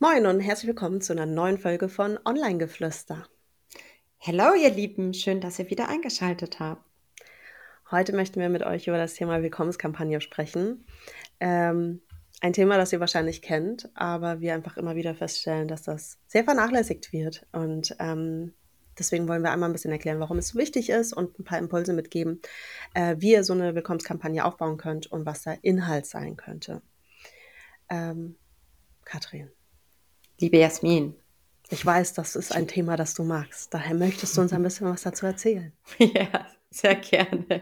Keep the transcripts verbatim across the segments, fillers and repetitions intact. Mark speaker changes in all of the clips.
Speaker 1: Moin und herzlich willkommen zu einer neuen Folge von Online-Geflüster.
Speaker 2: Hallo, ihr Lieben, schön, dass ihr wieder eingeschaltet habt.
Speaker 1: Heute möchten wir mit euch über das Thema Willkommenskampagne sprechen. Ähm, ein Thema, das ihr wahrscheinlich kennt, aber wir einfach immer wieder feststellen, dass das sehr vernachlässigt wird. Und ähm, deswegen wollen wir einmal ein bisschen erklären, warum es so wichtig ist und ein paar Impulse mitgeben, äh, wie ihr so eine Willkommenskampagne aufbauen könnt und was der Inhalt sein könnte. Ähm, Katrin,
Speaker 2: Liebe Jasmin.
Speaker 1: ich weiß, das ist ein Thema, das du magst. Daher möchtest du uns ein bisschen was dazu erzählen.
Speaker 2: Ja, sehr gerne.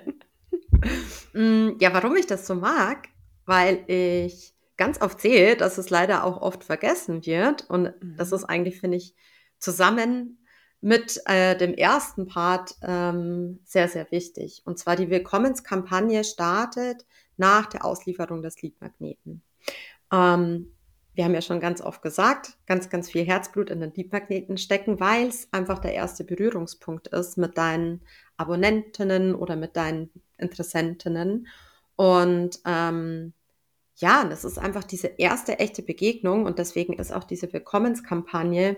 Speaker 2: Mm, Ja, warum ich das so mag? Weil ich ganz oft sehe, dass es leider auch oft vergessen wird. Und das ist
Speaker 1: Mhm.
Speaker 2: eigentlich, finde ich, zusammen mit äh, dem ersten Part ähm, sehr, sehr wichtig. Und zwar die Willkommenskampagne startet nach der Auslieferung des Leadmagneten. Ähm, Wir haben ja schon ganz oft gesagt, ganz, ganz viel Herzblut in den Leadmagneten stecken, weil es einfach der erste Berührungspunkt ist mit deinen Abonnentinnen oder mit deinen Interessentinnen. Und ähm, ja, das ist einfach diese erste echte Begegnung und deswegen ist auch diese Willkommenskampagne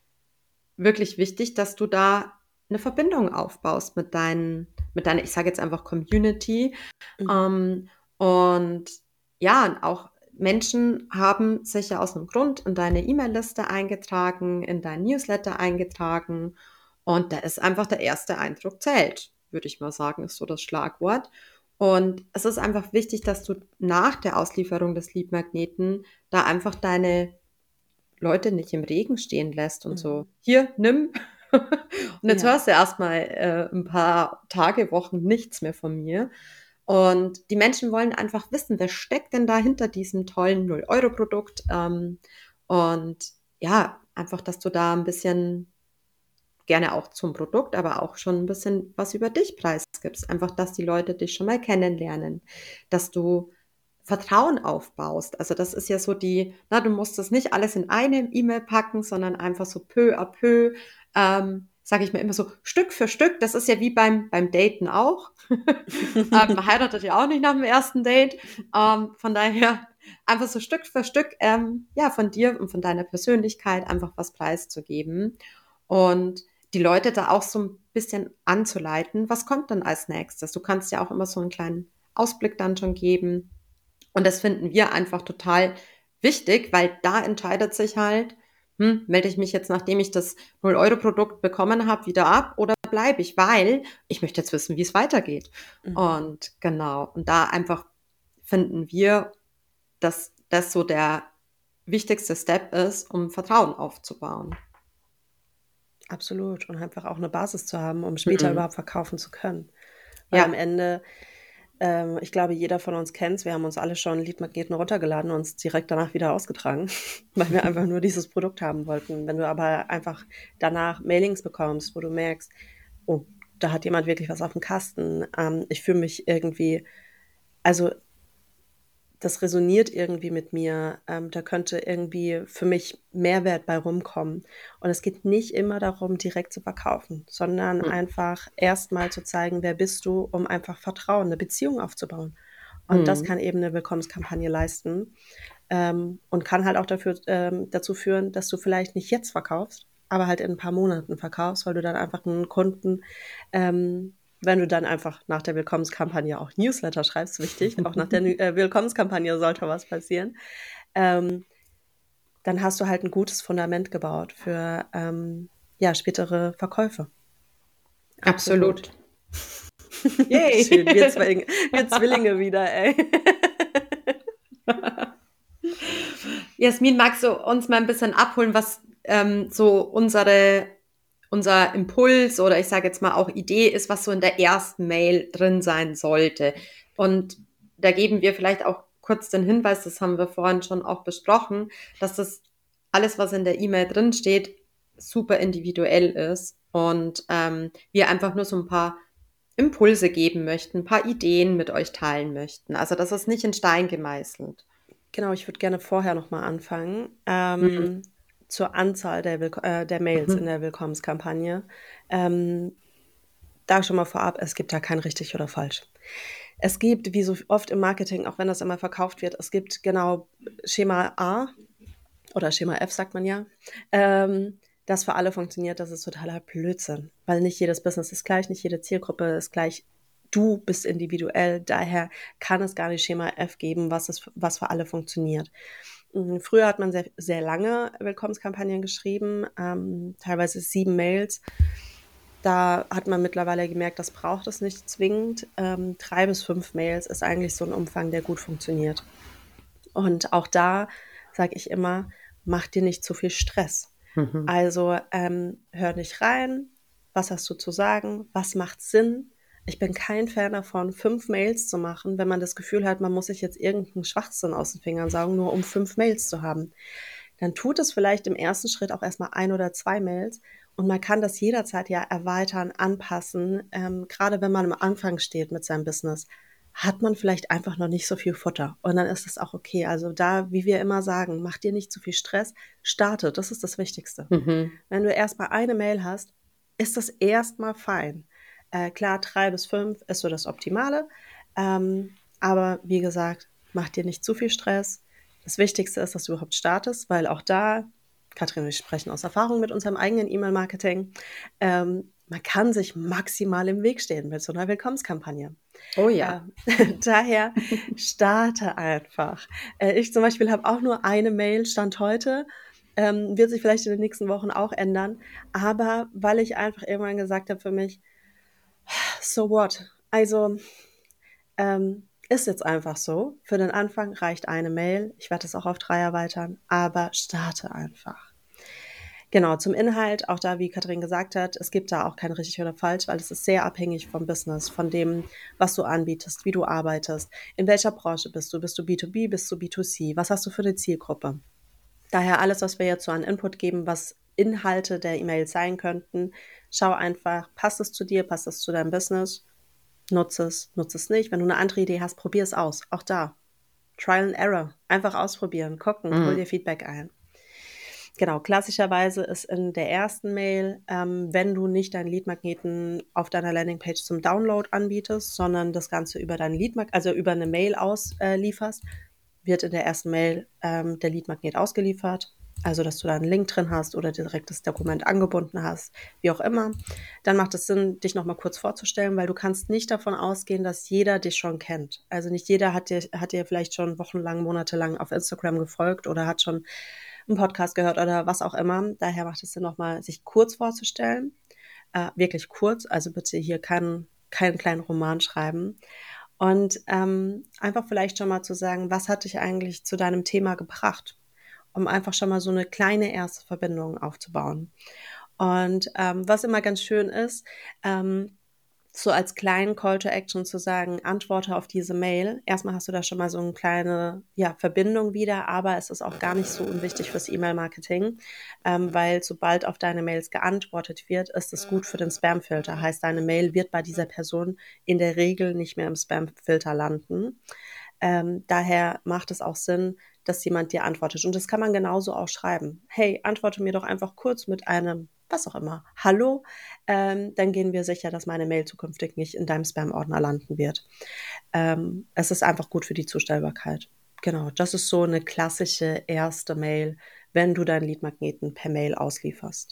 Speaker 2: wirklich wichtig, dass du da eine Verbindung aufbaust mit deinen, mit deiner, ich sage jetzt einfach Community,
Speaker 1: Mhm.
Speaker 2: ähm, und ja, und auch Menschen haben sich ja aus einem Grund in deine E-Mail-Liste eingetragen, in dein Newsletter eingetragen. Und da ist einfach der erste Eindruck zählt, würde ich mal sagen, ist so das Schlagwort. Und es ist einfach wichtig, dass du nach der Auslieferung des Leadmagneten da einfach deine Leute nicht im Regen stehen lässt und so,
Speaker 1: Mhm.
Speaker 2: hier, nimm. Und jetzt
Speaker 1: Ja.
Speaker 2: hörst du erstmal äh, ein paar Tage, Wochen nichts mehr von mir. Und die Menschen wollen einfach wissen, wer steckt denn da hinter diesem tollen null-Euro-Produkt? Ähm, und ja, einfach, dass du da ein bisschen gerne auch zum Produkt, aber auch schon ein bisschen was über dich preisgibst. Einfach, dass die Leute dich schon mal kennenlernen, dass du Vertrauen aufbaust. Also das ist ja so die, na, du musst das nicht alles in eine E-Mail packen, sondern einfach so peu à peu, ähm, sage ich mir immer so Stück für Stück. Das ist ja wie beim, beim Daten auch. ähm, man heiratet ja auch nicht nach dem ersten Date. Ähm, von daher einfach so Stück für Stück, ähm, ja, von dir und von deiner Persönlichkeit einfach was preiszugeben. Und die Leute da auch so ein bisschen anzuleiten, was kommt dann als nächstes? Du kannst ja auch immer so einen kleinen Ausblick dann schon geben. Und das finden wir einfach total wichtig, weil da entscheidet sich halt, hm, melde ich mich jetzt, nachdem ich das null-Euro-Produkt bekommen habe, wieder ab oder bleibe ich? Weil ich möchte jetzt wissen, wie es weitergeht.
Speaker 1: Mhm.
Speaker 2: Und genau, und da einfach finden wir, dass das so der wichtigste Step ist, um Vertrauen aufzubauen.
Speaker 1: Absolut. Und einfach auch eine Basis zu haben, um später
Speaker 2: Mhm.
Speaker 1: überhaupt verkaufen zu können. Weil am
Speaker 2: Ja,
Speaker 1: Ende, ähm, ich glaube, jeder von uns kennt's, wir haben uns alle schon Leadmagneten runtergeladen und uns direkt danach wieder ausgetragen, weil wir einfach nur dieses Produkt haben wollten. Wenn du aber einfach danach Mailings bekommst, wo du merkst: „Oh, da hat jemand wirklich was auf dem Kasten. Ähm, ich fühle mich irgendwie, also, das resoniert irgendwie mit mir, ähm, da könnte irgendwie für mich Mehrwert bei rumkommen. Und es geht nicht immer darum, direkt zu verkaufen, sondern
Speaker 2: mhm.
Speaker 1: einfach erstmal zu zeigen, wer bist du, um einfach Vertrauen, eine Beziehung aufzubauen. Und das
Speaker 2: Mhm.
Speaker 1: kann eben eine Willkommenskampagne leisten, ähm, und kann halt auch dafür ähm, dazu führen, dass du vielleicht nicht jetzt verkaufst, aber halt in ein paar Monaten verkaufst, weil du dann einfach einen Kunden, ähm wenn du dann einfach nach der Willkommenskampagne auch Newsletter schreibst, wichtig, auch nach der Nü äh, Willkommenskampagne sollte was passieren, ähm, dann hast du halt ein gutes Fundament gebaut für, ähm, ja, spätere Verkäufe. Absolut.
Speaker 2: Absolut. Yay!
Speaker 1: Schön, wir Zwillinge wir Zwillinge wieder, ey.
Speaker 2: Jasmin, magst du uns mal ein bisschen abholen, was ähm, so unsere, unser Impuls oder ich sage jetzt mal auch Idee ist, was so in der ersten Mail drin sein sollte? Und da geben wir vielleicht auch kurz den Hinweis, das haben wir vorhin schon auch besprochen, dass das alles, was in der E-Mail drin steht, super individuell ist und ähm, wir einfach nur so ein paar Impulse geben möchten, ein paar Ideen mit euch teilen möchten. Also das ist nicht in Stein gemeißelt.
Speaker 1: Genau, ich würde gerne vorher noch mal anfangen,
Speaker 2: Mhm.
Speaker 1: ähm, zur Anzahl der Willko äh, der Mails in
Speaker 2: Mhm.
Speaker 1: der Willkommenskampagne. Ähm, da schon mal vorab, es gibt da kein richtig oder falsch. Es gibt, wie so oft im Marketing, auch wenn das immer verkauft wird, es gibt genau Schema A oder Schema F sagt man ja, ähm, das für alle funktioniert, das ist totaler Blödsinn, weil nicht jedes Business ist gleich, nicht jede Zielgruppe ist gleich. Du bist individuell, daher kann es gar nicht Schema F geben, was, ist, was für alle funktioniert. Mhm, Früher hat man sehr, sehr lange Willkommenskampagnen geschrieben, ähm, teilweise sieben Mails. Da hat man mittlerweile gemerkt, das braucht es nicht zwingend. Ähm, drei bis fünf Mails ist eigentlich so ein Umfang, der gut funktioniert. Und auch da sage ich immer, mach dir nicht zu viel Stress.
Speaker 2: Mhm.
Speaker 1: Also ähm, hör nicht rein, was hast du zu sagen, was macht Sinn. Ich bin kein Fan davon, fünf Mails zu machen, wenn man das Gefühl hat, man muss sich jetzt irgendeinen Schwachsinn aus den Fingern saugen, nur um fünf Mails zu haben. Dann tut es vielleicht im ersten Schritt auch erstmal ein oder zwei Mails und man kann das jederzeit ja erweitern, anpassen. Ähm, gerade wenn man am Anfang steht mit seinem Business, hat man vielleicht einfach noch nicht so viel Futter. Und dann ist es auch okay. Also da, wie wir immer sagen, mach dir nicht zu viel Stress, starte, das ist das Wichtigste.
Speaker 2: Mhm.
Speaker 1: Wenn du erstmal eine Mail hast, ist das erstmal fein. Äh, klar, drei bis fünf ist so das Optimale. Ähm, aber wie gesagt, mach dir nicht zu viel Stress. Das Wichtigste ist, dass du überhaupt startest, weil auch da, Katrin und ich sprechen aus Erfahrung mit unserem eigenen E-Mail-Marketing, ähm, man kann sich maximal im Weg stehen mit so einer Willkommenskampagne.
Speaker 2: Oh ja.
Speaker 1: Ähm, daher starte einfach. Äh, ich zum Beispiel habe auch nur eine Mail, Stand heute, ähm, wird sich vielleicht in den nächsten Wochen auch ändern, aber weil ich einfach irgendwann gesagt habe für mich, so what? Also ähm, ist jetzt einfach so. Für den Anfang reicht eine Mail. Ich werde es auch auf drei erweitern, aber starte einfach. Genau, zum Inhalt, auch da, wie Katrin gesagt hat, es gibt da auch kein richtig oder falsch, weil es ist sehr abhängig vom Business, von dem, was du anbietest, wie du arbeitest, in welcher Branche bist du, bist du B zwei B, bist du B zwei C, was hast du für eine Zielgruppe. Daher alles, was wir jetzt so an Input geben, was Inhalte der E-Mails sein könnten, schau einfach, passt es zu dir, passt es zu deinem Business, nutze es, nutze es nicht. Wenn du eine andere Idee hast, probier es aus. Auch da, Trial and Error, einfach ausprobieren, gucken, hol
Speaker 2: Mhm.
Speaker 1: dir Feedback ein. Genau, klassischerweise ist in der ersten Mail, ähm, wenn du nicht deinen Leadmagneten auf deiner Landingpage zum Download anbietest, sondern das Ganze über deinen Leadmagnet, also über eine Mail auslieferst, wird in der ersten Mail ähm, der Leadmagnet ausgeliefert. Also, dass du da einen Link drin hast oder direkt das Dokument angebunden hast, wie auch immer. Dann macht es Sinn, dich nochmal kurz vorzustellen, weil du kannst nicht davon ausgehen, dass jeder dich schon kennt. Also nicht jeder hat dir, hat dir vielleicht schon wochenlang, monatelang auf Instagram gefolgt oder hat schon einen Podcast gehört oder was auch immer. Daher macht es Sinn, nochmal sich kurz vorzustellen. Äh, wirklich kurz, also bitte hier keinen, keinen kleinen Roman schreiben. Und ähm, einfach vielleicht schon mal zu sagen, was hat dich eigentlich zu deinem Thema gebracht? Um einfach schon mal so eine kleine erste Verbindung aufzubauen. Und ähm, was immer ganz schön ist, ähm, so als kleinen Call to Action zu sagen, antworte auf diese Mail. Erstmal hast du da schon mal so eine kleine ja, Verbindung wieder, aber es ist auch gar nicht so unwichtig fürs E-Mail-Marketing, ähm, weil sobald auf deine Mails geantwortet wird, ist es gut für den Spam-Filter. Heißt, deine Mail wird bei dieser Person in der Regel nicht mehr im Spam-Filter landen. Ähm, daher macht es auch Sinn, dass jemand dir antwortet. Und das kann man genauso auch schreiben. Hey, antworte mir doch einfach kurz mit einem, was auch immer, Hallo, ähm, dann gehen wir sicher, dass meine Mail zukünftig nicht in deinem Spam-Ordner landen wird. Ähm, es ist einfach gut für die Zustellbarkeit. Genau, das ist so eine klassische erste Mail, wenn du deinen Leadmagneten per Mail auslieferst.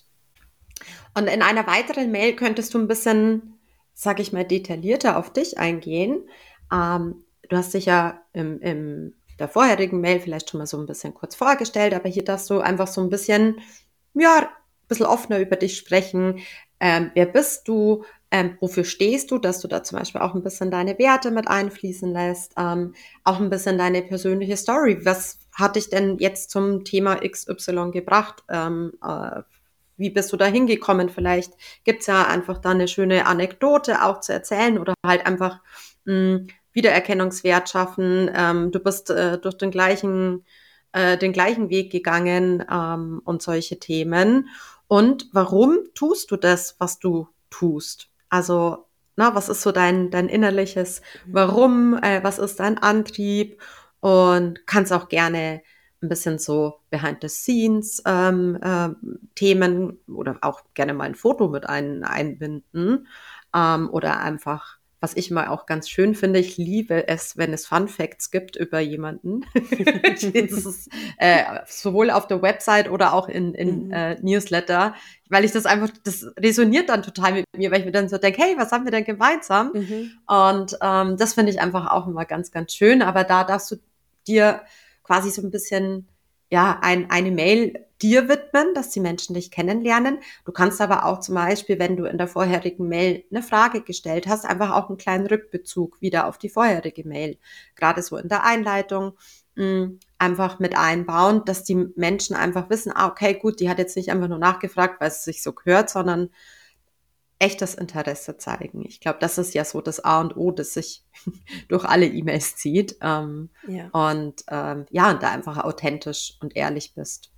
Speaker 2: Und in einer weiteren Mail könntest du ein bisschen, sage ich mal, detaillierter auf dich eingehen. Ähm, du hast dich ja im, im der vorherigen Mail vielleicht schon mal so ein bisschen kurz vorgestellt, aber hier darfst du einfach so ein bisschen, ja, ein bisschen offener über dich sprechen. Ähm, wer bist du? Ähm, wofür stehst du? Dass du da zum Beispiel auch ein bisschen deine Werte mit einfließen lässt, ähm, auch ein bisschen deine persönliche Story. Was hat dich denn jetzt zum Thema X Y gebracht? Ähm, äh, wie bist du da hingekommen? Vielleicht gibt's ja einfach da eine schöne Anekdote auch zu erzählen oder halt einfach mh, Wiedererkennungswert schaffen. Ähm, du bist äh, durch den gleichen, äh, den gleichen Weg gegangen ähm, und solche Themen. Und warum tust du das, was du tust? Also, na, was ist so dein, dein innerliches Warum? Äh, was ist dein Antrieb? Und kannst auch gerne ein bisschen so behind the scenes ähm, äh, Themen oder auch gerne mal ein Foto mit ein, einbinden ähm, oder einfach was ich mal auch ganz schön finde, ich liebe es, wenn es Fun Facts gibt über jemanden. Das ist, äh, sowohl auf der Website oder auch in, in
Speaker 1: Mhm.
Speaker 2: äh, Newsletter, weil ich das einfach, das resoniert dann total mit mir, weil ich mir dann so denke, hey, was haben wir denn gemeinsam?
Speaker 1: Mhm.
Speaker 2: Und ähm, das finde ich einfach auch immer ganz, ganz schön. Aber da darfst du dir quasi so ein bisschen, ja, ein, eine Mail dir widmen, dass die Menschen dich kennenlernen. Du kannst aber auch zum Beispiel, wenn du in der vorherigen Mail eine Frage gestellt hast, einfach auch einen kleinen Rückbezug wieder auf die vorherige Mail, gerade so in der Einleitung, mh, einfach mit einbauen, dass die Menschen einfach wissen, ah, okay, gut, die hat jetzt nicht einfach nur nachgefragt, weil es sich so gehört, sondern echtes Interesse zeigen. Ich glaube, das ist ja so das A und O, das sich durch alle E-Mails zieht. Ähm,
Speaker 1: Ja.
Speaker 2: und ähm, ja, und da einfach authentisch und ehrlich bist.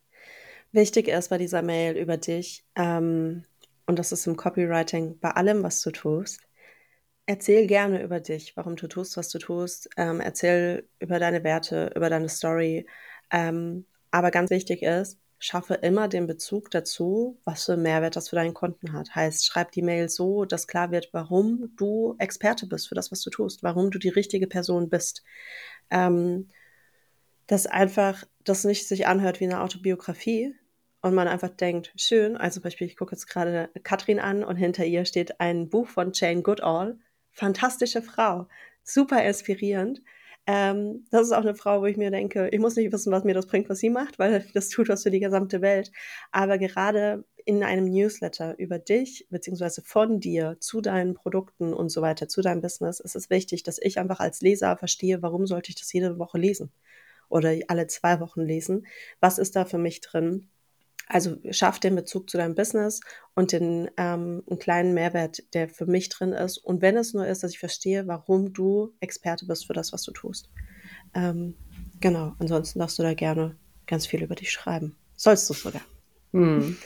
Speaker 1: Wichtig ist bei dieser Mail über dich, ähm, und das ist im Copywriting bei allem, was du tust, erzähl gerne über dich, warum du tust, was du tust. Ähm, erzähl über deine Werte, über deine Story. Ähm, aber ganz wichtig ist, schaffe immer den Bezug dazu, was für einen Mehrwert das für deinen Kunden hat. Heißt, schreib die Mail so, dass klar wird, warum du Experte bist für das, was du tust, warum du die richtige Person bist. Ähm, dass einfach das nicht sich anhört wie eine Autobiografie und man einfach denkt, schön, also zum Beispiel, ich gucke jetzt gerade Katrin an und hinter ihr steht ein Buch von Jane Goodall. Fantastische Frau, super inspirierend. Ähm, das ist auch eine Frau, wo ich mir denke, ich muss nicht wissen, was mir das bringt, was sie macht, weil das tut was für die gesamte Welt. Aber gerade in einem Newsletter über dich, beziehungsweise von dir zu deinen Produkten und so weiter, zu deinem Business, ist es wichtig, dass ich einfach als Leser verstehe, warum sollte ich das jede Woche lesen? Oder alle zwei Wochen lesen. Was ist da für mich drin? Also schaff den Bezug zu deinem Business und den ähm, einen kleinen Mehrwert, der für mich drin ist. Und wenn es nur ist, dass ich verstehe, warum du Experte bist für das, was du tust. Ähm, genau, ansonsten darfst du da gerne ganz viel über dich schreiben. Sollst du sogar.
Speaker 2: Hm.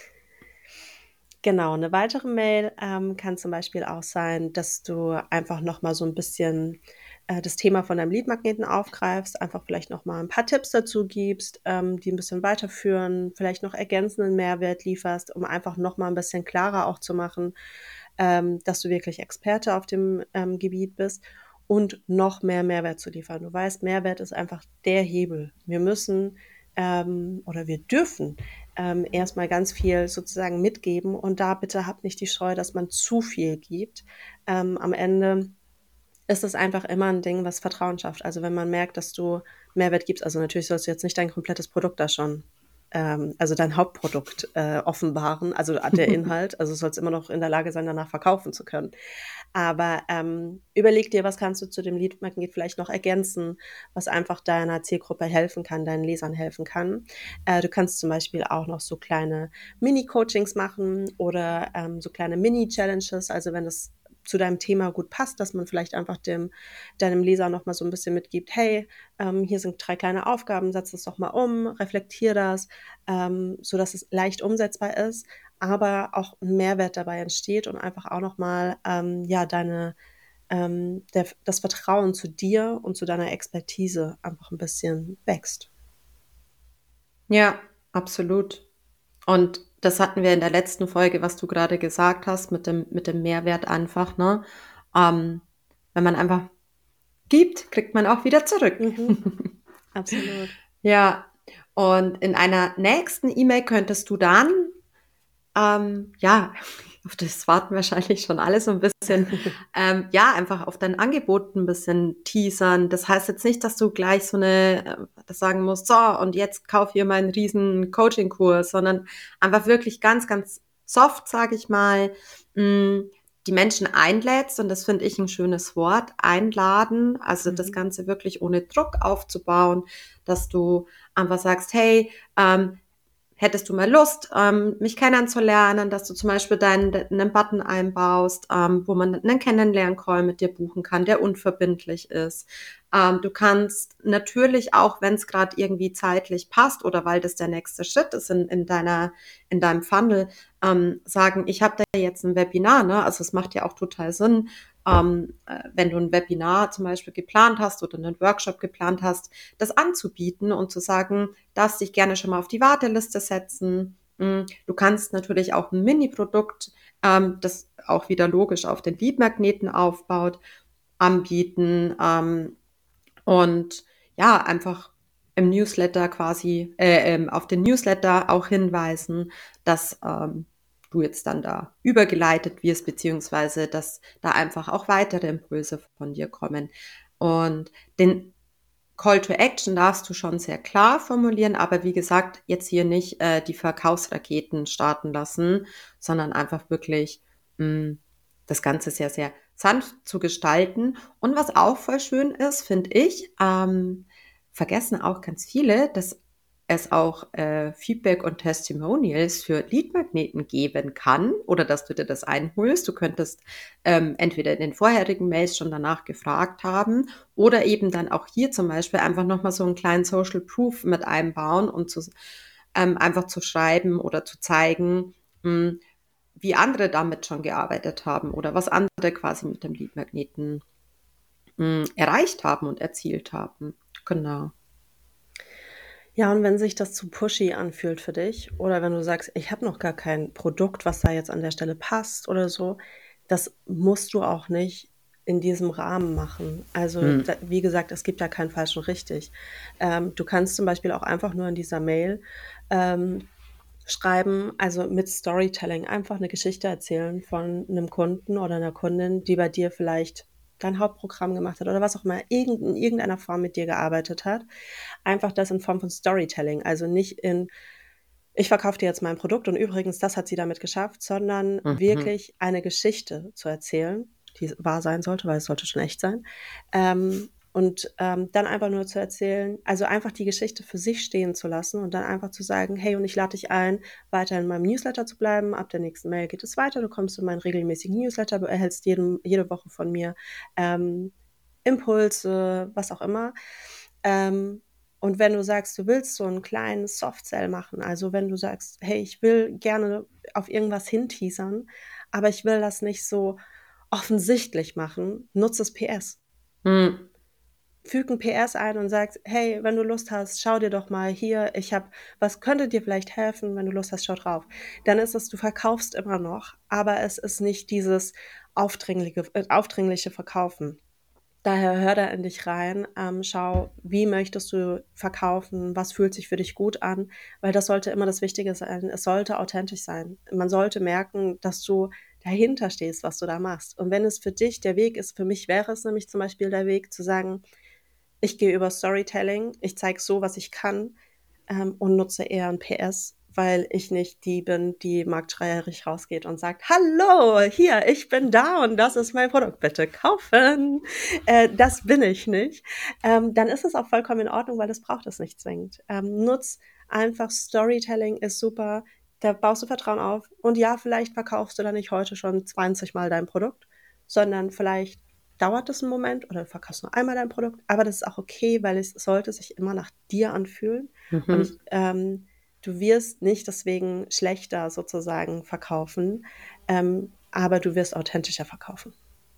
Speaker 1: Genau, eine weitere Mail ähm, kann zum Beispiel auch sein, dass du einfach noch mal so ein bisschen äh, das Thema von deinem Leadmagneten aufgreifst, einfach vielleicht noch mal ein paar Tipps dazu gibst, ähm, die ein bisschen weiterführen, vielleicht noch ergänzenden Mehrwert lieferst, um einfach noch mal ein bisschen klarer auch zu machen, ähm, dass du wirklich Experte auf dem ähm, Gebiet bist und noch mehr Mehrwert zu liefern. Du weißt, Mehrwert ist einfach der Hebel. Wir müssen ähm, oder wir dürfen ähm, erstmal ganz viel sozusagen mitgeben und da bitte habt nicht die Scheu, dass man zu viel gibt. Ähm, am Ende ist es einfach immer ein Ding, was Vertrauen schafft. Also wenn man merkt, dass du Mehrwert gibst, also natürlich sollst du jetzt nicht dein komplettes Produkt da schon, ähm, also dein Hauptprodukt äh, offenbaren, also der Inhalt, also du sollst immer noch in der Lage sein, danach verkaufen zu können. Aber ähm, überleg dir, was kannst du zu dem Lead-Magnet vielleicht noch ergänzen, was einfach deiner Zielgruppe helfen kann, deinen Lesern helfen kann. Äh, du kannst zum Beispiel auch noch so kleine Mini-Coachings machen oder ähm, so kleine Mini-Challenges, also wenn das zu deinem Thema gut passt, dass man vielleicht einfach dem, deinem Leser noch mal so ein bisschen mitgibt, hey, ähm, hier sind drei kleine Aufgaben, setz das doch mal um, reflektier das, ähm, so dass es leicht umsetzbar ist, aber auch ein Mehrwert dabei entsteht und einfach auch noch mal ähm, ja deine ähm, der, das Vertrauen zu dir und zu deiner Expertise einfach ein bisschen wächst.
Speaker 2: Ja, absolut. Und das hatten wir in der letzten Folge, was du gerade gesagt hast, mit dem, mit dem Mehrwert einfach, ne? Ähm, wenn man einfach gibt, kriegt man auch wieder zurück.
Speaker 1: Mhm, absolut.
Speaker 2: Ja, und in einer nächsten E-Mail könntest du dann, ähm, ja, auf das warten wahrscheinlich schon alle so ein bisschen, ähm, ja, einfach auf dein Angebot ein bisschen teasern. Das heißt jetzt nicht, dass du gleich so eine, äh, das sagen musst, so, und jetzt kauf hier meinen riesen Coaching-Kurs, sondern einfach wirklich ganz, ganz soft, sage ich mal, mh, die Menschen einlädst, und das finde ich ein schönes Wort, einladen, also das
Speaker 1: Mhm.
Speaker 2: Ganze wirklich ohne Druck aufzubauen, dass du einfach sagst, hey, ähm, hättest du mal Lust, ähm, mich kennenzulernen, dass du zum Beispiel deinen, einen Button einbaust, ähm, wo man einen Kennenlern-Call mit dir buchen kann, der unverbindlich ist. Ähm, du kannst natürlich auch, wenn es gerade irgendwie zeitlich passt oder weil das der nächste Schritt ist in, in deiner, in deinem Funnel, ähm, sagen, ich habe da jetzt ein Webinar, ne? Also es macht ja auch total Sinn, ähm, äh, wenn du ein Webinar zum Beispiel geplant hast oder einen Workshop geplant hast, das anzubieten und zu sagen, darfst dich gerne schon mal auf die Warteliste setzen. Mm, Du kannst natürlich auch ein Mini-Produkt, ähm, das auch wieder logisch auf den Lead-Magneten aufbaut, anbieten, ähm, und ja, einfach im Newsletter quasi, äh, ähm, auf den Newsletter auch hinweisen, dass ähm, du jetzt dann da übergeleitet wirst, beziehungsweise dass da einfach auch weitere Impulse von dir kommen. Und den Call to Action darfst du schon sehr klar formulieren, aber wie gesagt, jetzt hier nicht äh, die Verkaufsraketen starten lassen, sondern einfach wirklich mh, das Ganze sehr, sehr sanft zu gestalten. Und was auch voll schön ist, finde ich, ähm, vergessen auch ganz viele, dass es auch äh, Feedback und Testimonials für Leadmagneten geben kann oder dass du dir das einholst. Du könntest ähm, entweder in den vorherigen Mails schon danach gefragt haben oder eben dann auch hier zum Beispiel einfach nochmal so einen kleinen Social Proof mit einbauen und zu, ähm, einfach zu schreiben oder zu zeigen, mh, wie andere damit schon gearbeitet haben oder was andere quasi mit dem Leadmagneten mh, erreicht haben und erzielt haben. Genau.
Speaker 1: Ja, und wenn sich das zu pushy anfühlt für dich oder wenn du sagst: „Ich habe noch gar kein Produkt, was da jetzt an der Stelle passt“ oder so, das musst du auch nicht in diesem Rahmen machen. Also,
Speaker 2: Hm.
Speaker 1: da wie gesagt, es gibt da kein falsch und richtig. Ähm, du kannst zum Beispiel auch einfach nur in dieser Mail, ähm, schreiben, also mit Storytelling einfach eine Geschichte erzählen von einem Kunden oder einer Kundin, die bei dir vielleicht dein Hauptprogramm gemacht hat oder was auch immer, irgend in irgendeiner Form mit dir gearbeitet hat. Einfach das in Form von Storytelling, also nicht in: „Ich verkaufe dir jetzt mein Produkt und übrigens, das hat sie damit geschafft“, sondern
Speaker 2: Mhm.
Speaker 1: wirklich eine Geschichte zu erzählen, die wahr sein sollte, weil es sollte schon echt sein. Ähm, und, ähm, dann einfach nur zu erzählen, also einfach die Geschichte für sich stehen zu lassen und dann einfach zu sagen: „Hey, und ich lade dich ein, weiter in meinem Newsletter zu bleiben. Ab der nächsten Mail geht es weiter. Du kommst in meinen regelmäßigen Newsletter, du erhältst jeden jede Woche von mir, ähm, Impulse“, was auch immer. Ähm, und wenn du sagst, du willst so 'n kleinen Soft-Sell machen, also wenn du sagst: „Hey, ich will gerne auf irgendwas hinteasern, aber ich will das nicht so offensichtlich machen“, nutze das P S.
Speaker 2: Hm.
Speaker 1: Füg 'n P S ein und sag: „Hey, wenn du Lust hast, schau dir doch mal hier, ich habe was könnte dir vielleicht helfen, wenn du Lust hast, schau drauf.“ Dann ist es, du verkaufst immer noch, aber es ist nicht dieses aufdringliche äh, aufdringliche Verkaufen. Daher hör da in dich rein, ähm, schau, wie möchtest du verkaufen, was fühlt sich für dich gut an, weil das sollte immer das Wichtige sein. Es sollte authentisch sein. Man sollte merken, dass du dahinter stehst, was du da machst. Und wenn es für dich der Weg ist, für mich wäre es nämlich zum Beispiel der Weg zu sagen: „Ich gehe über Storytelling, ich zeige so, was ich kann, ähm, und nutze eher 'n P S, weil ich nicht die bin, die marktschreierig rausgeht und sagt: „Hallo, hier, ich bin da und das ist mein Produkt, bitte kaufen.“ Äh, das bin ich nicht. Ähm, dann ist es auch vollkommen in Ordnung, weil das braucht es nicht zwingend. Ähm, nutz einfach Storytelling ist super, da baust du Vertrauen auf und ja, vielleicht verkaufst du dann nicht heute schon zwanzig Mal dein Produkt, sondern vielleicht dauert es 'n Moment oder du verkaufst nur einmal dein Produkt, aber das ist auch okay, weil es sollte sich immer nach dir anfühlen und
Speaker 2: Mhm.
Speaker 1: ich ähm, du wirst nicht deswegen schlechter sozusagen verkaufen, ähm, aber du wirst authentischer verkaufen.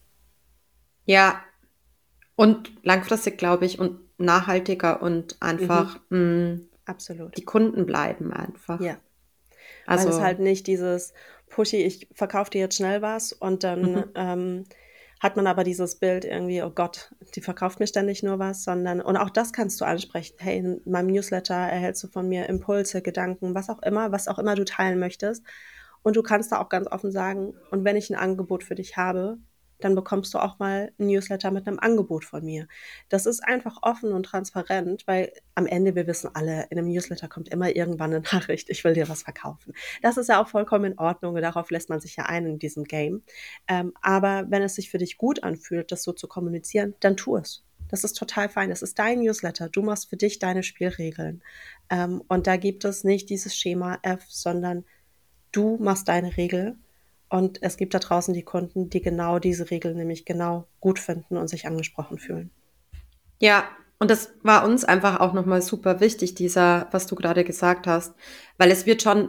Speaker 2: Ja, und langfristig glaube ich und nachhaltiger und
Speaker 1: Mhm,
Speaker 2: einfach, hm,
Speaker 1: absolut.
Speaker 2: die Kunden bleiben einfach.
Speaker 1: Ja, weil es
Speaker 2: Also
Speaker 1: halt nicht dieses pushy: „Ich verkaufe dir jetzt schnell was“ und dann,
Speaker 2: mhm.
Speaker 1: ähm, hat man aber dieses Bild irgendwie: „Oh Gott, die verkauft mir ständig nur was“, sondern und auch das kannst du ansprechen: „Hey, in meinem Newsletter erhältst du von mir Impulse, Gedanken“, was auch immer was auch immer du teilen möchtest. Und du kannst da auch ganz offen sagen: „Und wenn ich 'n Angebot für dich habe, dann bekommst du auch mal 'n Newsletter mit 'nem Angebot von mir.“ Das ist einfach offen und transparent, weil am Ende wir wissen alle, in 'nem Newsletter kommt immer irgendwann 'ne Nachricht: „Ich will dir was verkaufen.“ Das ist ja auch vollkommen in Ordnung und darauf lässt man sich ja ein in diesem Game. Ähm, aber wenn es sich für dich gut anfühlt, das so zu kommunizieren, dann tu es. Das ist total fein. Es ist dein Newsletter. Du machst für dich deine Spielregeln. Ähm, und da gibt es nicht dieses Schema F, sondern du machst deine Regel und es gibt da draußen die Kunden, die genau diese Regel nämlich genau gut finden und sich angesprochen fühlen.
Speaker 2: Ja, und das war uns einfach auch noch mal super wichtig, dieser was du grade gesagt hast, weil es wird schon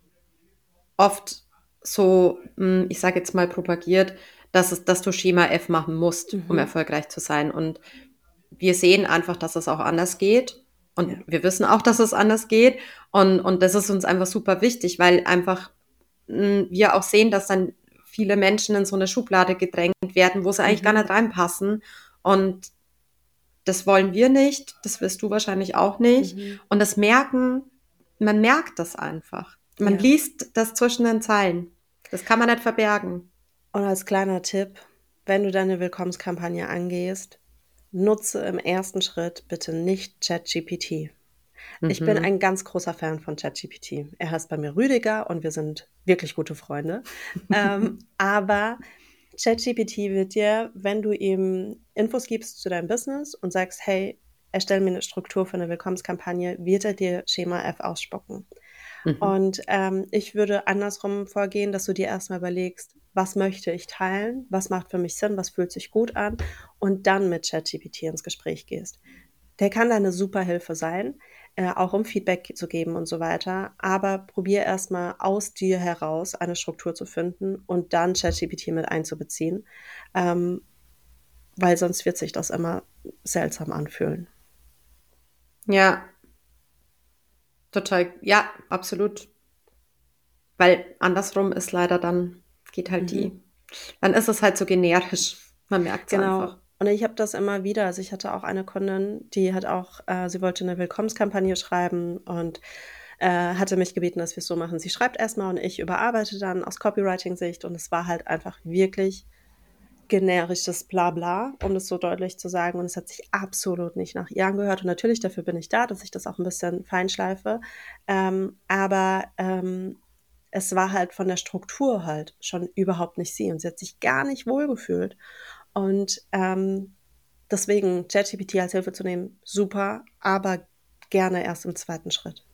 Speaker 2: oft so, hm, ich sage jetzt mal, propagiert, dass es dass du Schema F machen musst, um
Speaker 1: Mhm.
Speaker 2: erfolgreich zu sein. Und wir sehen einfach, dass es auch anders geht. Und
Speaker 1: Ja.
Speaker 2: wir wissen auch, dass es anders geht. Und, und das ist uns einfach super wichtig, weil einfach mh, wir auch sehen, dass dann viele Menschen in so eine Schublade gedrängt werden, wo sie eigentlich gar
Speaker 1: Mhm.
Speaker 2: nicht reinpassen. Und das wollen wir nicht, das wirst du wahrscheinlich auch nicht.
Speaker 1: Mhm.
Speaker 2: Und das merken, man merkt das einfach. Man
Speaker 1: Ja.
Speaker 2: liest das zwischen den Zeilen. Das kann man nicht verbergen.
Speaker 1: Und als kleiner Tipp, wenn du deine Willkommenskampagne angehst, nutze im ersten Schritt bitte nicht ChatGPT. Ich bin
Speaker 2: Mhm.
Speaker 1: ein ganz großer Fan von ChatGPT. Er heißt bei mir Rüdiger und wir sind wirklich gute Freunde. Ähm, aber ChatGPT wird dir, wenn du ihm Infos gibst zu deinem Business und sagst, hey, erstell mir eine Struktur für eine Willkommenskampagne, wird er dir Schema F ausspucken.
Speaker 2: Mhm.
Speaker 1: Und ähm, ich würde andersrum vorgehen, dass du dir erstmal überlegst, was möchte ich teilen, was macht für mich Sinn, was fühlt sich gut an und dann mit ChatGPT ins Gespräch gehst. Der kann da 'ne super Hilfe sein, äh, auch um Feedback zu geben und so weiter. Aber probier erstmal aus dir heraus eine Struktur zu finden und dann ChatGPT mit einzubeziehen, ähm, weil sonst wird sich das immer seltsam anfühlen.
Speaker 2: Ja, total. Ja, absolut. Weil andersrum ist leider dann, geht halt
Speaker 1: Mhm.
Speaker 2: die, dann ist es halt so generisch. Man merkt es
Speaker 1: Genau.
Speaker 2: einfach.
Speaker 1: Und ich habe das immer wieder. Also, ich hatte auch eine Kundin, die hat auch äh, sie wollte 'ne Willkommenskampagne schreiben und, äh, hatte mich gebeten, dass wir's so machen. Sie schreibt erst mal und ich überarbeite dann aus Copywriting-Sicht und es war halt einfach wirklich generisches Blabla, um das so deutlich zu sagen. Und es hat sich absolut nicht nach ihr angehört. Und natürlich, dafür bin ich da, dass ich das auch ein bisschen feinschleife. Ähm, aber, ähm, es war halt von der Struktur halt schon überhaupt nicht sie und sie hat sich gar nicht wohlgefühlt. Und, ähm, deswegen ChatGPT als Hilfe zu nehmen, super, aber gerne erst im zweiten Schritt.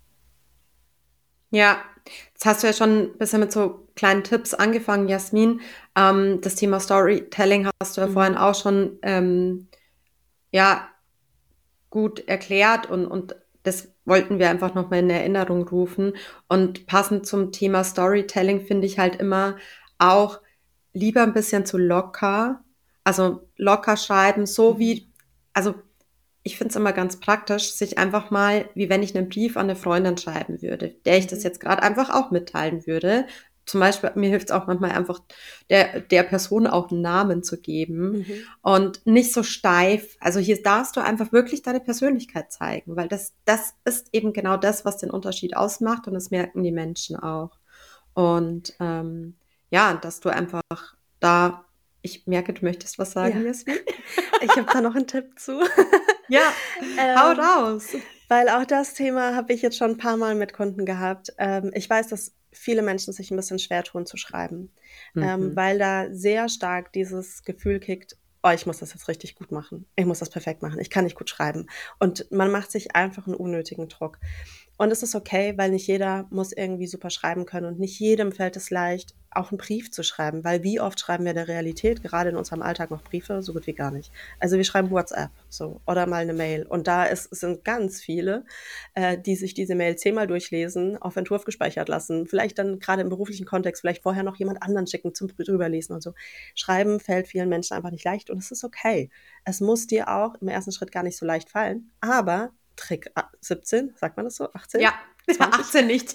Speaker 2: Ja, jetzt hast du ja schon 'n bisschen mit so kleinen Tipps angefangen, Jasmin. Ähm, das Thema Storytelling hast du ja vorhin
Speaker 1: Mhm.
Speaker 2: auch schon, ähm, ja, gut erklärt und und das wollten wir einfach noch mal in Erinnerung rufen. Und passend zum Thema Storytelling finde ich halt immer auch lieber ein bisschen zu locker, also locker schreiben, so
Speaker 1: Mhm.
Speaker 2: wie, also ich finde es immer ganz praktisch, sich einfach mal, wie wenn ich einen Brief an eine Freundin schreiben würde, der ich das
Speaker 1: Mhm.
Speaker 2: jetzt gerade einfach auch mitteilen würde. Zum Beispiel, mir hilft es auch manchmal einfach, der der Person auch einen Namen zu geben
Speaker 1: Mhm.
Speaker 2: und nicht so steif. Also, hier darfst du einfach wirklich deine Persönlichkeit zeigen, weil das das ist eben genau das, was den Unterschied ausmacht und das merken die Menschen auch. Und, ähm, ja, dass du einfach da, ich merke, du möchtest was sagen,
Speaker 1: Ja,
Speaker 2: Jasmin?
Speaker 1: ich habe da noch 'n Tipp zu.
Speaker 2: Ja, hau
Speaker 1: Ähm,
Speaker 2: raus.
Speaker 1: weil auch das Thema habe ich jetzt schon 'n paar Mal mit Kunden gehabt. Ähm, ich weiß, dass viele Menschen sich 'n bisschen schwer tun zu schreiben, ähm,
Speaker 2: Mhm.
Speaker 1: weil da sehr stark dieses Gefühl kickt: „Oh, ich muss das jetzt richtig gut machen. Ich muss das perfekt machen. Ich kann nicht gut schreiben.“ Und man macht sich einfach 'n unnötigen Druck. Und es ist okay, weil nicht jeder muss irgendwie super schreiben können und nicht jedem fällt es leicht, auch 'n Brief zu schreiben, weil wie oft schreiben wir der Realität gerade in unserem Alltag noch Briefe? So gut wie gar nicht. Also, wir schreiben WhatsApp so oder mal 'ne Mail und da ist sind ganz viele, äh, die sich diese Mail zehnmal durchlesen, auf Entwurf gespeichert lassen, vielleicht dann grade im beruflichen Kontext vielleicht vorher noch jemand anderen schicken zum drüberlesen und so. Schreiben fällt vielen Menschen einfach nicht leicht und es ist okay. Es muss dir auch im ersten Schritt gar nicht so leicht fallen, aber Trick a siebzehn, sagt man das so? achtzehn?
Speaker 2: Ja,
Speaker 1: zwanzig?
Speaker 2: achtzehn nicht.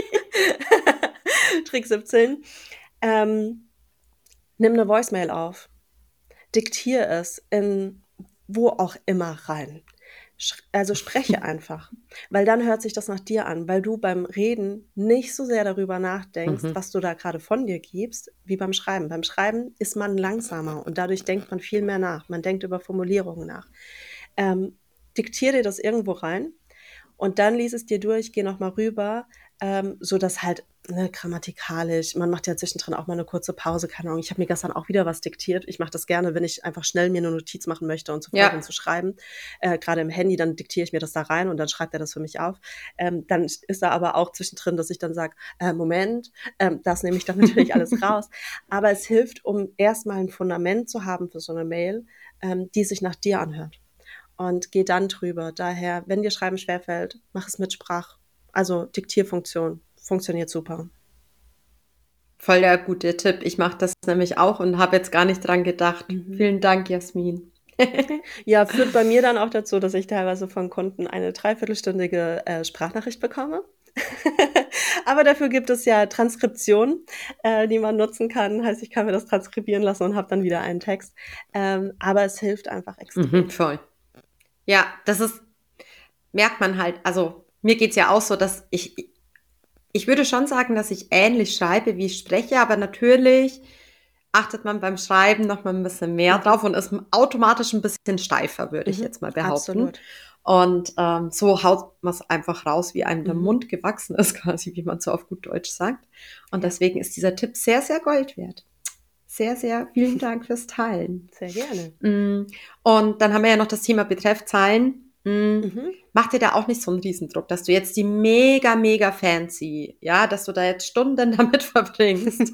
Speaker 1: Trick siebzehn, ähm, nimm 'ne Voicemail auf. Diktiere es in wo auch immer rein. Sch also, spreche einfach, weil dann hört sich das nach dir an, weil du beim Reden nicht so sehr darüber nachdenkst,
Speaker 2: Mhm.
Speaker 1: was du da grade von dir gibst, wie beim Schreiben. Beim Schreiben ist man langsamer und dadurch denkt man viel mehr nach. Man denkt über Formulierungen nach. Ähm, diktiere dir das irgendwo rein und dann lies es dir durch, geh noch mal rüber, ähm, sodass halt, ne, grammatikalisch man macht ja zwischendrin auch mal 'ne kurze Pause, keine Ahnung. Ich habe mir gestern auch wieder was diktiert. Ich mache das gerne, wenn ich einfach schnell mir 'ne Notiz machen möchte und zu faul bin
Speaker 2: Ja.
Speaker 1: zu schreiben. Äh, grade im Handy, dann diktiere ich mir das da rein und dann schreibt er das für mich auf. Ähm, dann ist da aber auch zwischendrin, dass ich dann sage: „Äh, Moment“, ähm, das nehme ich dann natürlich alles raus. Aber es hilft, um erst mal 'n Fundament zu haben für so 'ne Mail, ähm, die sich nach dir anhört. Und geh dann drüber. Daher, wenn dir Schreiben schwerfällt, mach es mit Sprach also, Diktierfunktion funktioniert super.
Speaker 2: Voll der gute Tipp. Ich mache das nämlich auch und habe jetzt gar nicht dran gedacht.
Speaker 1: Mhm.
Speaker 2: Vielen Dank, Jasmin.
Speaker 1: Ja, führt bei mir dann auch dazu, dass ich teilweise von Kunden eine dreiviertelstündige, äh, Sprachnachricht bekomme. Aber dafür gibt es ja Transkription, äh, die man nutzen kann. Heißt, ich kann mir das transkribieren lassen und habe dann wieder einen Text. Ähm, aber es hilft einfach
Speaker 2: Mhm,
Speaker 1: extrem.
Speaker 2: voll. Ja, das ist, merkt man halt, also mir geht's ja auch so, dass ich, ich würde schon sagen, dass ich ähnlich schreibe, wie ich spreche, aber natürlich achtet man beim Schreiben noch mal ein bisschen mehr
Speaker 1: Mhm,
Speaker 2: drauf und ist automatisch ein bisschen steifer, würde ich
Speaker 1: mhm,
Speaker 2: jetzt mal behaupten.
Speaker 1: absolut.
Speaker 2: Und ähm, so haut man es einfach raus, wie einem der
Speaker 1: Mhm,
Speaker 2: Mund gewachsen ist, quasi, wie man so auf gut Deutsch sagt. Und
Speaker 1: ja,
Speaker 2: deswegen ist dieser Tipp sehr, sehr Gold wert. Sehr, sehr vielen Dank fürs Teilen.
Speaker 1: sehr gerne.
Speaker 2: Mm, Und dann haben wir ja noch das Thema Betreffzeilen. Mm,
Speaker 1: Mhm,
Speaker 2: Mach dir da auch nicht so einen Riesendruck, dass du jetzt die mega, mega fancy, ja, dass du da jetzt Stunden damit verbringst.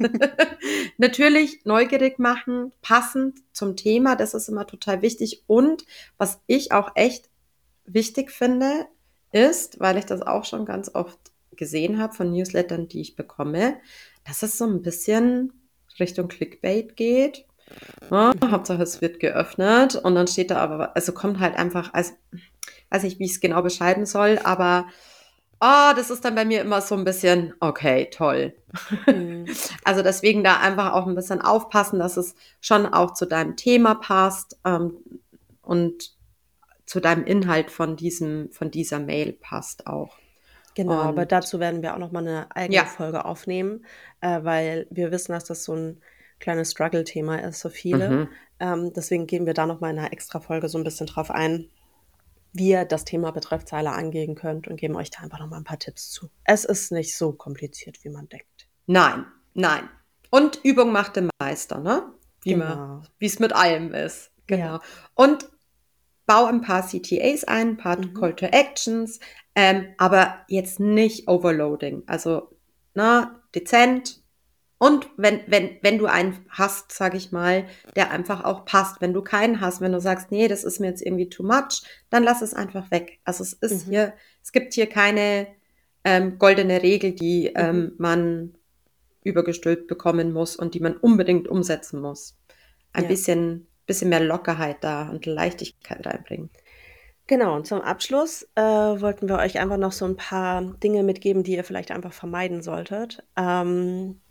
Speaker 2: Natürlich neugierig machen, passend zum Thema, das ist immer total wichtig. Und was ich auch echt wichtig finde, ist, weil ich das auch schon ganz oft gesehen habe von Newslettern, die ich bekomme, dass es so ein bisschen Richtung Clickbait geht. Ja,
Speaker 1: mhm,
Speaker 2: Hauptsache es wird geöffnet und dann steht da aber, also kommt halt einfach, also weiß nicht, wie ich es genau beschreiben soll, aber oh, das ist dann bei mir immer so ein bisschen, okay, toll.
Speaker 1: mhm.
Speaker 2: Also deswegen da einfach auch ein bisschen aufpassen, dass es schon auch zu deinem Thema passt ähm, und zu deinem Inhalt von diesem, von dieser Mail passt auch.
Speaker 1: Genau, aber
Speaker 2: Und
Speaker 1: dazu werden wir auch noch mal 'ne eigene
Speaker 2: ja,
Speaker 1: Folge aufnehmen, äh, weil wir wissen, dass das so ein kleines Struggle-Thema ist für viele.
Speaker 2: mhm.
Speaker 1: Ähm, deswegen gehen wir da noch mal in 'ner Extrafolge so ein bisschen drauf ein, wie ihr das Thema Betreffzeile angehen könnt und geben euch da einfach noch mal 'n paar Tipps zu. Es ist nicht so kompliziert, wie man denkt.
Speaker 2: Nein, nein. Und Übung macht den Meister, ne? Wie man,
Speaker 1: Genau.
Speaker 2: wie es mit allem ist.
Speaker 1: Ja.
Speaker 2: Genau. Und bau ein paar C T As ein, ein paar
Speaker 1: Mhm.
Speaker 2: Call to Actions, ähm, aber jetzt nicht Overloading. Also, na, dezent. Und wenn, wenn, wenn du einen hast, sage ich mal, der einfach auch passt. Wenn du keinen hast, wenn du sagst, nee, das ist mir jetzt irgendwie too much, dann lass es einfach weg. Also es ist
Speaker 1: Mhm.
Speaker 2: hier, es gibt hier keine ähm, goldene Regel, die
Speaker 1: Mhm.
Speaker 2: ähm, man übergestülpt bekommen muss und die man unbedingt umsetzen muss. Ein
Speaker 1: Ja.
Speaker 2: bisschen, bisschen mehr Lockerheit da und Leichtigkeit reinbringen.
Speaker 1: Genau, und zum Abschluss, äh, wollten wir euch einfach noch so ein paar Dinge mitgeben, die ihr vielleicht einfach vermeiden solltet. Ähm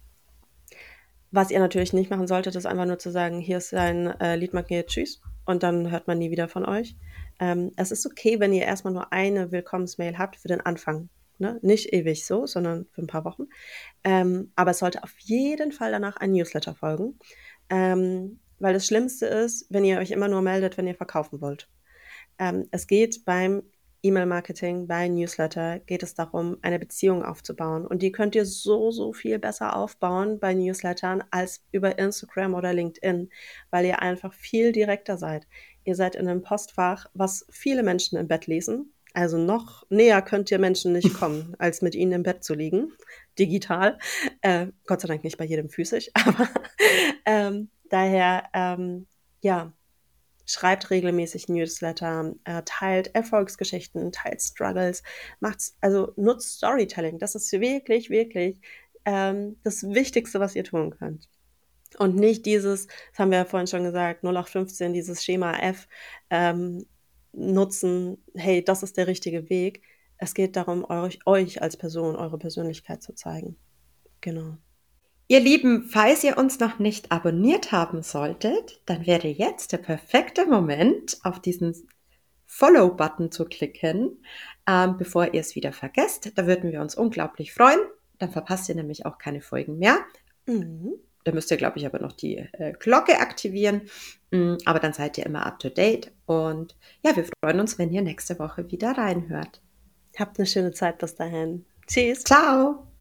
Speaker 1: Was ihr natürlich nicht machen solltet, ist einfach nur zu sagen: „Hier ist dein, äh, Leadmagnet, tschüss“, und dann hört man nie wieder von euch. Ähm, es ist okay, wenn ihr erst mal nur eine Willkommensmail habt für den Anfang, ne? Nicht ewig so, sondern für 'n paar Wochen. Ähm, aber es sollte auf jeden Fall danach ein Newsletter folgen, ähm, weil das Schlimmste ist, wenn ihr euch immer nur meldet, wenn ihr verkaufen wollt. Ähm, es geht beim E-Mail-Marketing, bei Newsletter geht es darum, eine Beziehung aufzubauen. Und die könnt ihr so, so viel besser aufbauen bei Newslettern als über Instagram oder LinkedIn, weil ihr einfach viel direkter seid. Ihr seid in einem Postfach, was viele Menschen im Bett lesen. Also noch näher könnt ihr Menschen nicht kommen, als mit ihnen im Bett zu liegen, digital. Äh, Gott sei Dank nicht bei jedem physisch, aber ähm, daher, ähm, ja, schreibt regelmäßig Newsletter, äh, teilt Erfolgsgeschichten, teilt Struggles, macht's, also nutzt Storytelling. Das ist wirklich, wirklich ähm, das Wichtigste, was ihr tun könnt. Und nicht dieses, das haben wir ja vorhin schon gesagt, null acht fünfzehn, dieses Schema F ähm, nutzen, hey, das ist der richtige Weg. Es geht darum, euch, euch als Person, eure Persönlichkeit zu zeigen. Genau.
Speaker 2: Ihr Lieben, falls ihr uns noch nicht abonniert haben solltet, dann wäre jetzt der perfekte Moment, auf diesen Follow-Button zu klicken, ähm, bevor ihr es wieder vergesst. Da würden wir uns unglaublich freuen. Dann verpasst ihr nämlich auch keine Folgen mehr.
Speaker 1: Mhm.
Speaker 2: Da müsst ihr, glaube ich, aber noch die äh, Glocke aktivieren. Mm, aber dann seid ihr immer up to date. Und ja, wir freuen uns, wenn ihr nächste Woche wieder reinhört.
Speaker 1: Habt eine schöne Zeit bis dahin. Tschüss.
Speaker 2: Ciao!